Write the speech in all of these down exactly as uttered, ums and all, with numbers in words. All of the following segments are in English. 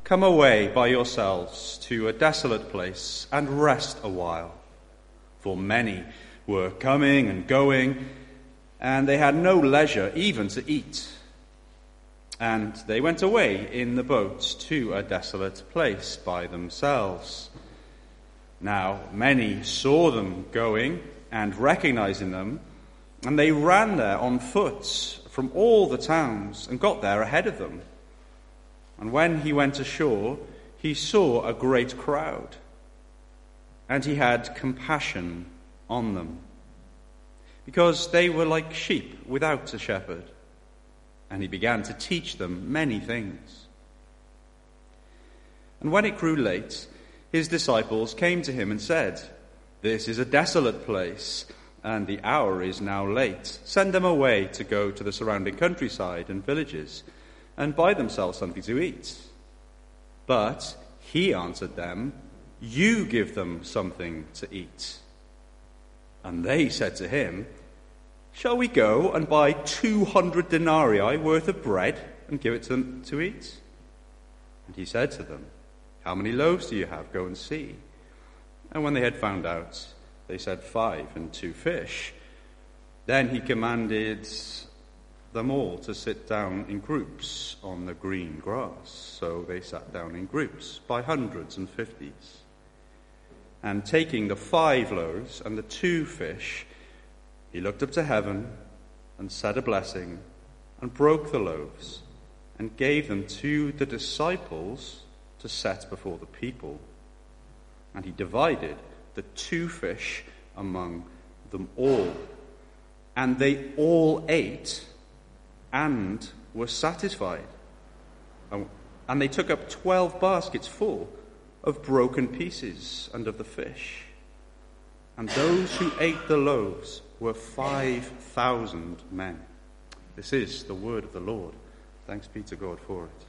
"Come away by yourselves to a desolate place and rest a while." For many were coming and going, and they had no leisure even to eat. And they went away in the boat to a desolate place by themselves. Now many saw them going and recognizing them, and they ran there on foot from all the towns and got there ahead of them. And when he went ashore, he saw a great crowd, and he had compassion on them, because they were like sheep without a shepherd. And he began to teach them many things. And when it grew late, his disciples came to him and said, "This is a desolate place, and the hour is now late. Send them away to go to the surrounding countryside and villages, and buy themselves something to eat." But he answered them, "You give them something to eat." And they said to him, "Shall we go and buy two hundred denarii worth of bread and give it to them to eat?" And he said to them, "How many loaves do you have? Go and see." And when they had found out, they said, "Five and two fish." Then he commanded them all to sit down in groups on the green grass. So they sat down in groups by hundreds and fifties. And taking the five loaves and the two fish, he looked up to heaven and said a blessing and broke the loaves and gave them to the disciples to set before the people. And he divided the two fish among them all. And they all ate and were satisfied. And they took up twelve baskets full of broken pieces and of the fish. And those who ate the loaves were five thousand men. This is the word of the Lord. Thanks be to God for it.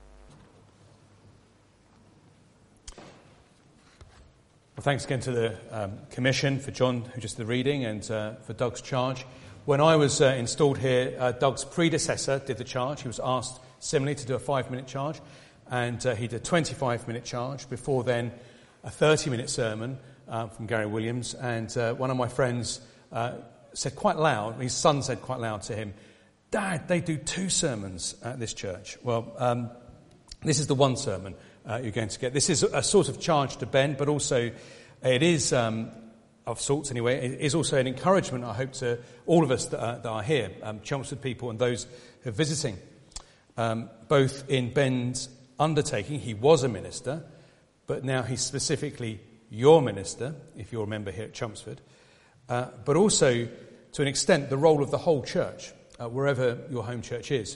Well, thanks again to the um, Commission, for John, who just did the reading, and uh, for Doug's charge. When I was uh, installed here, uh, Doug's predecessor did the charge. He was asked similarly to do a five-minute charge, and uh, he did a twenty-five-minute charge. Before then, a thirty-minute sermon uh, from Gary Williams. And uh, one of my friends uh, said quite loud, his son said quite loud to him, "Dad, they do two sermons at this church." Well, um, this is the one sermon uh, you're going to get. This is a sort of charge to Ben, but also it is... Um, of sorts anyway, it is also an encouragement, I hope, to all of us that are, that are here, um, Chelmsford people and those who are visiting. Um, both in Ben's undertaking, he was a minister, but now he's specifically your minister, if you're a member here at Chelmsford, uh, but also, to an extent, the role of the whole church, uh, wherever your home church is.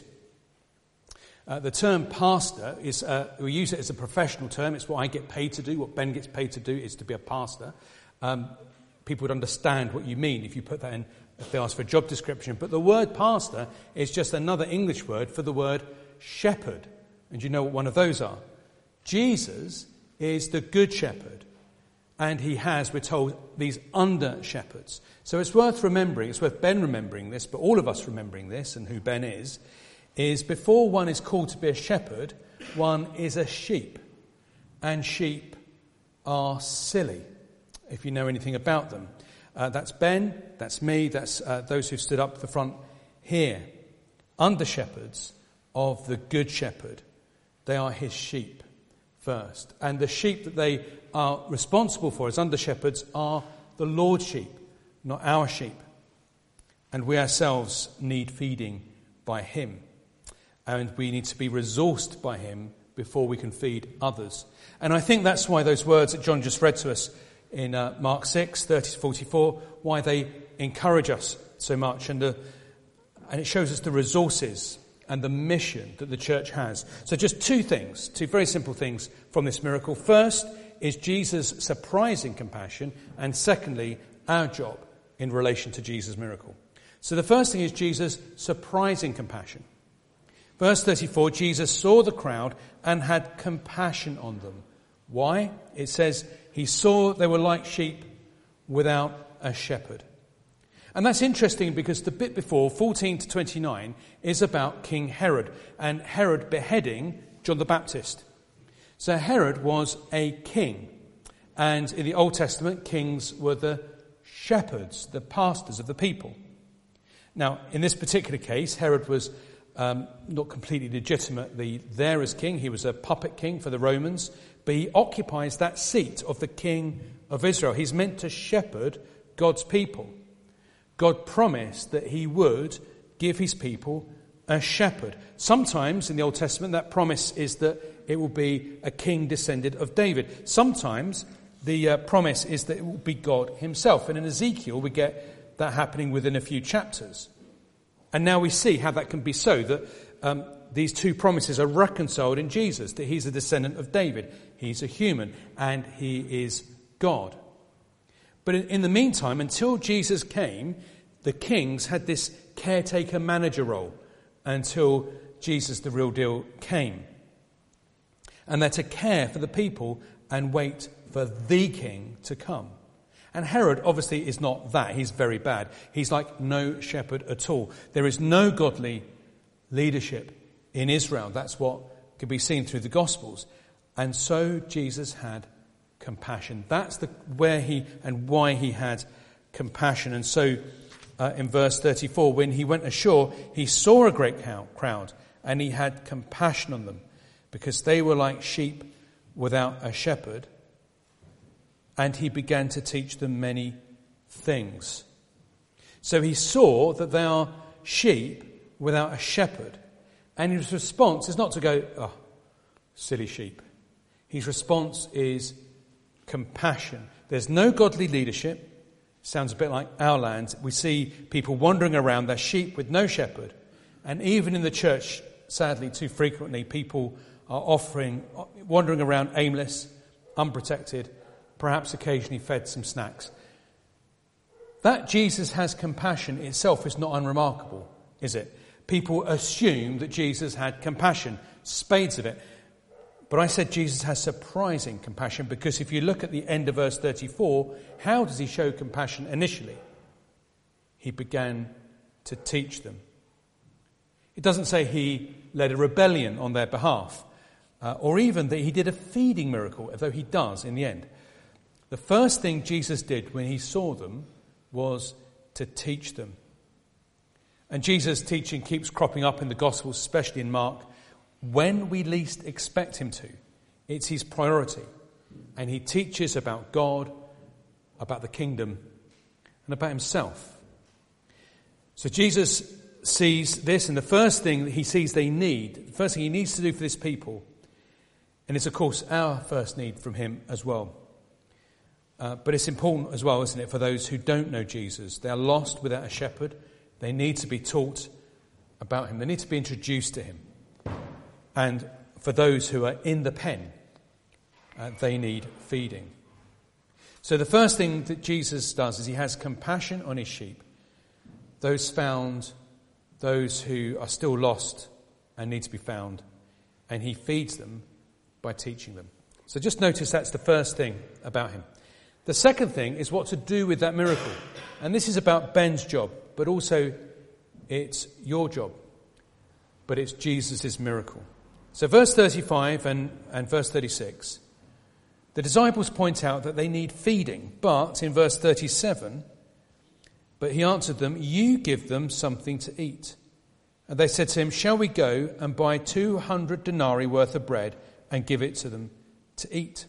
Uh, the term pastor is, uh, we use it as a professional term. It's what I get paid to do. What Ben gets paid to do is to be a pastor. Um, people would understand what you mean if you put that in, if they ask for a job description. But the word pastor is just another English word for the word shepherd. And you know what one of those are? Jesus is the good shepherd. And he has, we're told, these under shepherds. So it's worth remembering, it's worth Ben remembering this, but all of us remembering this and who Ben is, is before one is called to be a shepherd, one is a sheep. And sheep are silly, if you know anything about them. Uh, that's Ben, that's me, that's uh, those who've stood up at the front here. Under shepherds of the good shepherd. They are his sheep first. And the sheep that they are responsible for as under shepherds are the Lord's sheep, not our sheep. And we ourselves need feeding by him. And we need to be resourced by him before we can feed others. And I think that's why those words that John just read to us in uh, Mark six, thirty to forty-four, why they encourage us so much. And, the, and it shows us the resources and the mission that the church has. So just two things, two very simple things from this miracle. First is Jesus' surprising compassion, and secondly, our job in relation to Jesus' miracle. So the first thing is Jesus' surprising compassion. Verse thirty-four, Jesus saw the crowd and had compassion on them. Why? It says he saw they were like sheep without a shepherd. And that's interesting because the bit before, fourteen to twenty-nine, is about King Herod and Herod beheading John the Baptist. So Herod was a king. And in the Old Testament, kings were the shepherds, the pastors of the people. Now, in this particular case, Herod was um, not completely legitimately there as king. He was a puppet king for the Romans, but he occupies that seat of the king of Israel. He's meant to shepherd God's people. God promised that he would give his people a shepherd. Sometimes in the Old Testament, that promise is that it will be a king descended of David. Sometimes the uh, promise is that it will be God himself. And in Ezekiel, we get that happening within a few chapters. And now we see how that can be so, that um, these two promises are reconciled in Jesus, that he's a descendant of David, he's a human, and he is God. But in, in the meantime, until Jesus came, the kings had this caretaker-manager role until Jesus, the real deal, came. And they're to care for the people and wait for the king to come. And Herod obviously is not that. He's very bad. He's like no shepherd at all. There is no godly leadership in Israel. That's what can be seen through the Gospels. And so Jesus had compassion. That's the where he and why he had compassion. And so uh, in verse thirty-four, when he went ashore, he saw a great crowd and he had compassion on them because they were like sheep without a shepherd. And he began to teach them many things. So he saw that they are sheep without a shepherd. And his response is not to go, oh, silly sheep. His response is compassion. There's no godly leadership. Sounds a bit like our land. We see people wandering around, their sheep with no shepherd. And even in the church, sadly, too frequently, people are offering, wandering around aimless, unprotected, perhaps occasionally fed some snacks. That Jesus has compassion itself is not unremarkable, is it? People assume that Jesus had compassion, spades of it. But I said Jesus has surprising compassion because if you look at the end of verse thirty-four, how does he show compassion initially? He began to teach them. It doesn't say he led a rebellion on their behalf, uh, or even that he did a feeding miracle, although he does in the end. The first thing Jesus did when he saw them was to teach them. And Jesus' teaching keeps cropping up in the Gospels, especially in Mark, when we least expect him to. It's his priority. And he teaches about God, about the kingdom, and about himself. So Jesus sees this, and the first thing that he sees they need, the first thing he needs to do for this people, and it's of course our first need from him as well. Uh, but it's important as well, isn't it, for those who don't know Jesus. They are lost without a shepherd. They need to be taught about him. They need to be introduced to him. And for those who are in the pen, uh, they need feeding. So the first thing that Jesus does is he has compassion on his sheep, those found, those who are still lost and need to be found, and he feeds them by teaching them. So just notice that's the first thing about him. The second thing is what to do with that miracle. And this is about Ben's job, but also it's your job. But it's Jesus' miracle. So verse thirty-five and, and verse thirty-six, the disciples point out that they need feeding. But in verse thirty-seven, but he answered them, you give them something to eat. And they said to him, shall we go and buy two hundred denarii worth of bread and give it to them to eat?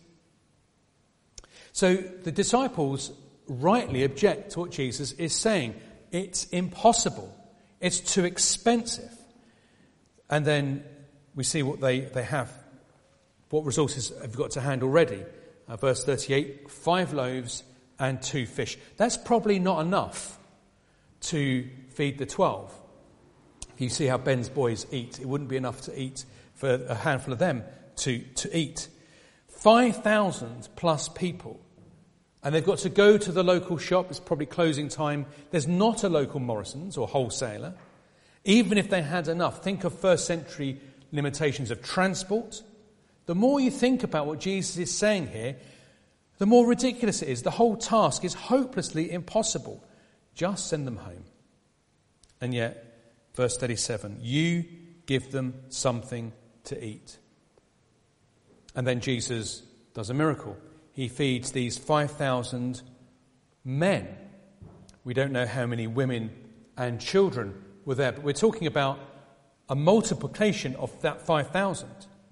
So the disciples rightly object to what Jesus is saying. It's impossible. It's too expensive. And then we see what they, they have. What resources have you got to hand already? Uh, verse thirty-eight, five loaves and two fish. That's probably not enough to feed the twelve. You see how Ben's boys eat. It wouldn't be enough to eat for a handful of them to, to eat. five thousand plus people. And they've got to go to the local shop. It's probably closing time. There's not a local Morrison's or wholesaler. Even if they had enough, think of first century limitations of transport. The more you think about what Jesus is saying here, the more ridiculous it is. The whole task is hopelessly impossible. Just send them home. And yet, verse thirty-seven, you give them something to eat. And then Jesus does a miracle. He feeds these five thousand men. We don't know how many women and children were there, but we're talking about a multiplication of that five thousand.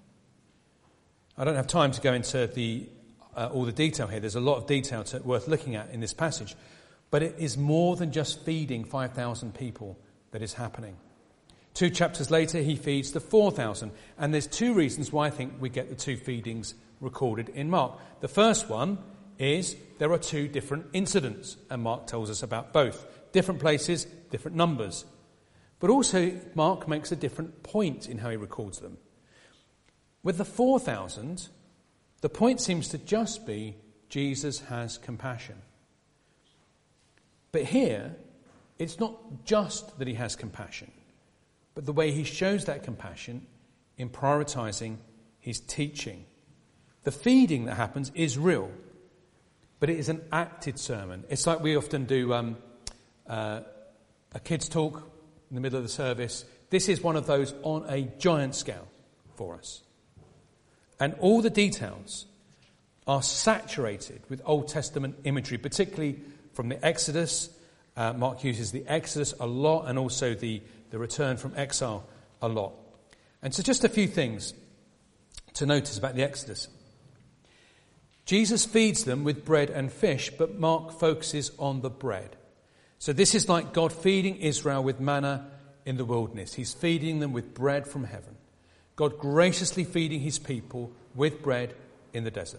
I don't have time to go into the uh, all the detail here. There's a lot of detail to, worth looking at in this passage. But it is more than just feeding five thousand people that is happening. Two chapters later, he feeds the four thousand. And there's two reasons why I think we get the two feedings recorded in Mark. The first one is there are two different incidents, and Mark tells us about both. Different places, different numbers. But also, Mark makes a different point in how he records them. With the four thousand, the point seems to just be Jesus has compassion. But here, it's not just that he has compassion, but the way he shows that compassion in prioritizing his teaching. The feeding that happens is real, but it is an acted sermon. It's like we often do um, uh, a kids' talk in the middle of the service. This is one of those on a giant scale for us. And all the details are saturated with Old Testament imagery, particularly from the Exodus. Uh, Mark uses the Exodus a lot, and also the, the return from exile a lot. And so just a few things to notice about the Exodus. Jesus feeds them with bread and fish, but Mark focuses on the bread. So this is like God feeding Israel with manna in the wilderness. He's feeding them with bread from heaven. God graciously feeding his people with bread in the desert.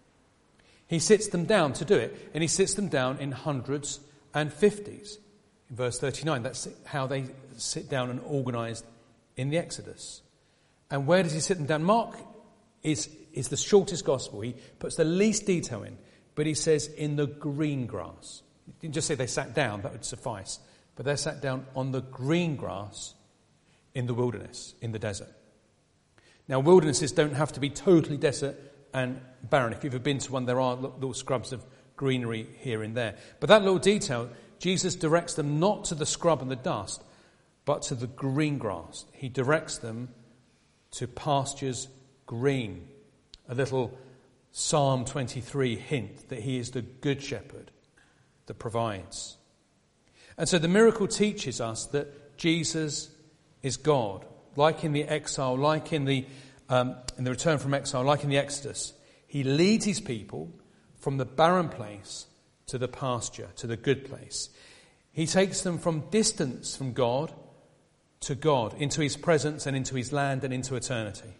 He sits them down to do it, and he sits them down in hundreds and fifties. In verse thirty-nine, that's how they sit down and organised in the Exodus. And where does he sit them down? Mark is, is the shortest gospel. He puts the least detail in, but he says in the green grass. He didn't just say they sat down, that would suffice. But they sat down on the green grass in the wilderness, in the desert. Now, wildernesses don't have to be totally desert and barren. If you've ever been to one, there are little scrubs of greenery here and there. But that little detail, Jesus directs them not to the scrub and the dust, but to the green grass. He directs them to pastures green. A little Psalm twenty-three hint that he is the good shepherd that provides. And so the miracle teaches us that Jesus is God. Like in the exile, like in the um, in the return from exile, like in the Exodus, he leads his people from the barren place to the pasture, to the good place. He takes them from distance from God to God, into his presence and into his land and into eternity.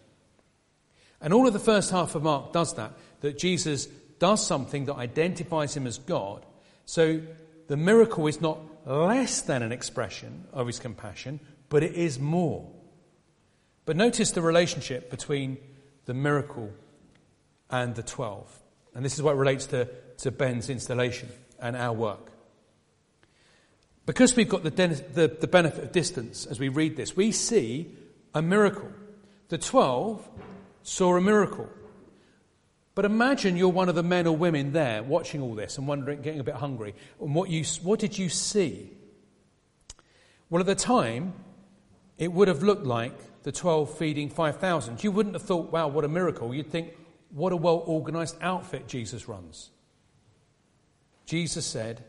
And all of the first half of Mark does that, that Jesus does something that identifies him as God. So the miracle is not less than an expression of his compassion, but it is more. But notice the relationship between the miracle and the twelve. And this is what relates to, to Ben's installation and our work. Because we've got the, the, the benefit of distance as we read this, we see a miracle. The twelve saw a miracle. But imagine you're one of the men or women there watching all this and wondering, getting a bit hungry. And what you, what did you see? Well, at the time, it would have looked like the twelve feeding five thousand. You wouldn't have thought, wow, what a miracle. You'd think, what a well-organised outfit Jesus runs. Jesus said,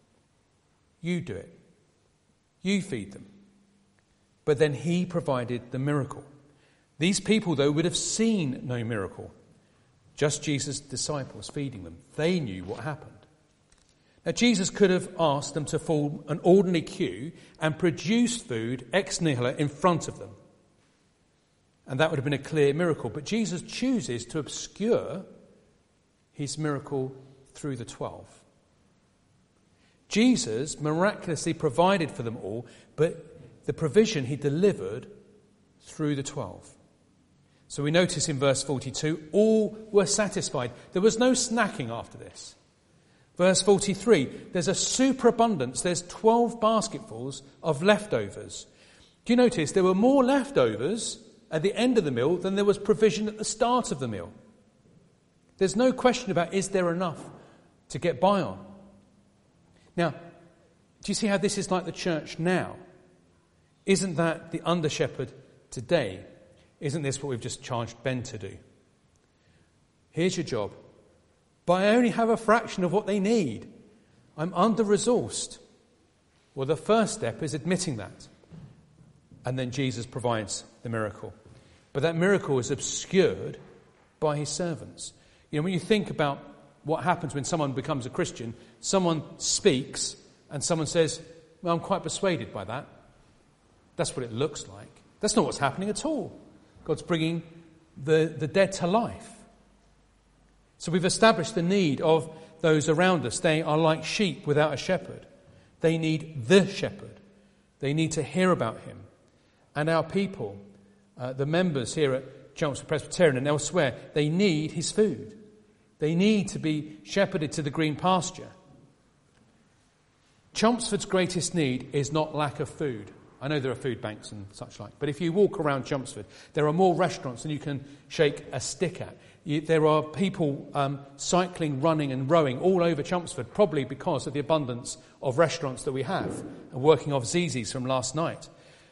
you do it. You feed them. But then he provided the miracle. These people, though, would have seen no miracle. Just Jesus' disciples feeding them. They knew what happened. Now, Jesus could have asked them to form an ordinary queue and produce food ex nihilo in front of them. And that would have been a clear miracle. But Jesus chooses to obscure his miracle through the twelve. Jesus miraculously provided for them all, but the provision he delivered through the twelve. So we notice in verse forty-two, all were satisfied. There was no snacking after this. Verse forty-three, there's a superabundance. There's twelve basketfuls of leftovers. Do you notice there were more leftovers at the end of the meal than there was provision at the start of the meal? There's no question about, is there enough to get by on? Now, do you see how this is like the church now? Isn't that the under-shepherd today? Isn't this what we've just charged Ben to do? Here's your job. But I only have a fraction of what they need. I'm under-resourced. Well, the first step is admitting that. And then Jesus provides the miracle. But that miracle is obscured by his servants. You know, when you think about what happens when someone becomes a Christian, someone speaks and someone says, well, I'm quite persuaded by that. That's what it looks like. That's not what's happening at all. God's bringing the, the dead to life. So we've established the need of those around us. They are like sheep without a shepherd. They need the shepherd. They need to hear about him. And our people, uh, the members here at Chelmsford Presbyterian and elsewhere, they need his food. They need to be shepherded to the green pasture. Chelmsford's greatest need is not lack of food. I know there are food banks and such like, but if you walk around Chelmsford, there are more restaurants than you can shake a stick at. You, there are people um, cycling, running and rowing all over Chelmsford, probably because of the abundance of restaurants that we have, and working off Zizzi's from last night.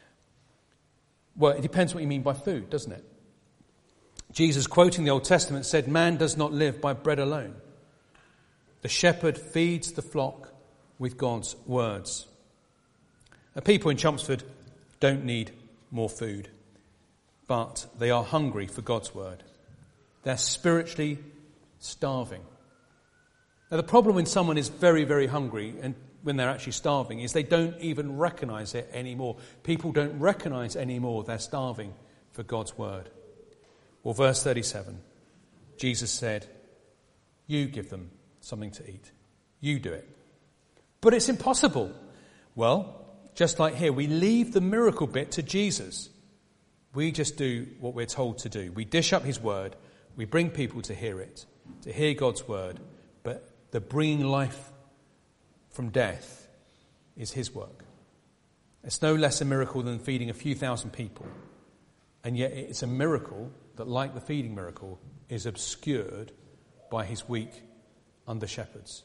Well, it depends what you mean by food, doesn't it? Jesus, quoting the Old Testament, said, man does not live by bread alone. The shepherd feeds the flock with God's words. Now, people in Chelmsford don't need more food, but they are hungry for God's word. They're spiritually starving. Now, the problem when someone is very, very hungry and when they're actually starving is they don't even recognize it anymore. People don't recognize anymore they're starving for God's word. Well, verse thirty-seven, Jesus said, you give them something to eat. You do it. But it's impossible. Well, just like here, we leave the miracle bit to Jesus. We just do what we're told to do. We dish up his word. We bring people to hear it, to hear God's word. But the bringing life from death is his work. It's no less a miracle than feeding a few thousand people. And yet it's a miracle that, like the feeding miracle, is obscured by his weak under-shepherds.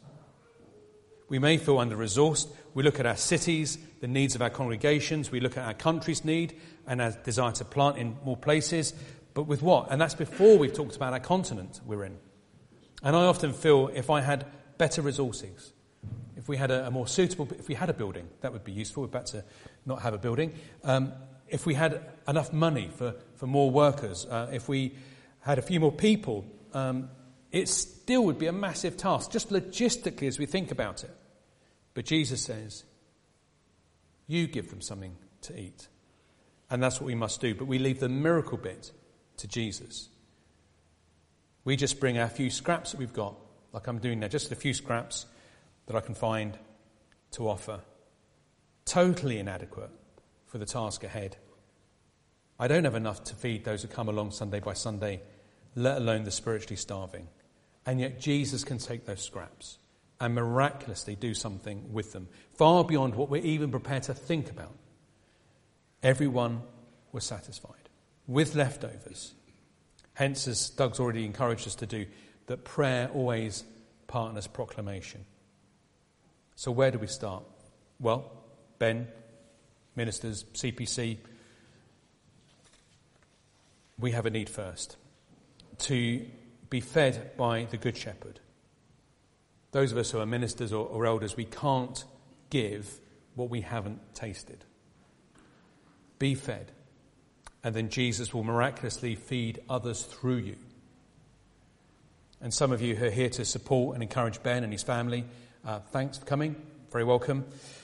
We may feel under-resourced. We look at our cities, the needs of our congregations. We look at our country's need and our desire to plant in more places. But with what? And that's before we've talked about our continent we're in. And I often feel if I had better resources, if we had a, a more suitable, if we had a building, that would be useful. We're about to not have a building. Um, if we had enough money for, for more workers, uh, if we had a few more people, um, it still would be a massive task, just logistically as we think about it. But Jesus says, you give them something to eat. And that's what we must do. But we leave the miracle bit to Jesus. We just bring our few scraps that we've got, like I'm doing now, just a few scraps that I can find to offer. Totally inadequate for the task ahead. I don't have enough to feed those who come along Sunday by Sunday, let alone the spiritually starving. And yet Jesus can take those scraps and miraculously do something with them, far beyond what we're even prepared to think about. Everyone was satisfied with leftovers. Hence, as Doug's already encouraged us to do, that prayer always partners proclamation. So where do we start? Well, Ben, ministers, C P C, we have a need first to be fed by the Good Shepherd. Those of us who are ministers or, or elders, we can't give what we haven't tasted. Be fed, and then Jesus will miraculously feed others through you. And some of you who are here to support and encourage Ben and his family, uh, thanks for coming, very welcome.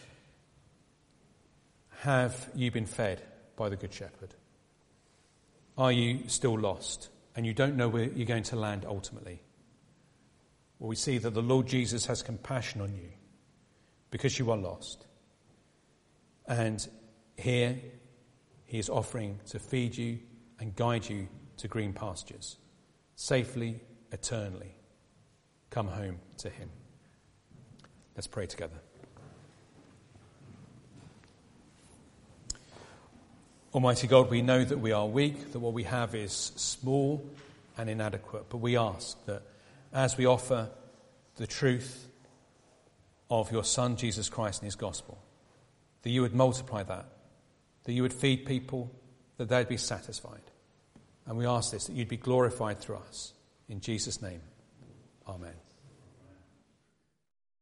Have you been fed by the Good Shepherd? Are you still lost and you don't know where you're going to land ultimately? Well, we see that the Lord Jesus has compassion on you because you are lost. And here he is offering to feed you and guide you to green pastures, safely, eternally. Come home to him. Let's pray together. Almighty God, we know that we are weak, that what we have is small and inadequate, but we ask that as we offer the truth of your Son, Jesus Christ, and his gospel, that you would multiply that, that you would feed people, that they'd be satisfied. And we ask this, that you'd be glorified through us. In Jesus' name, amen.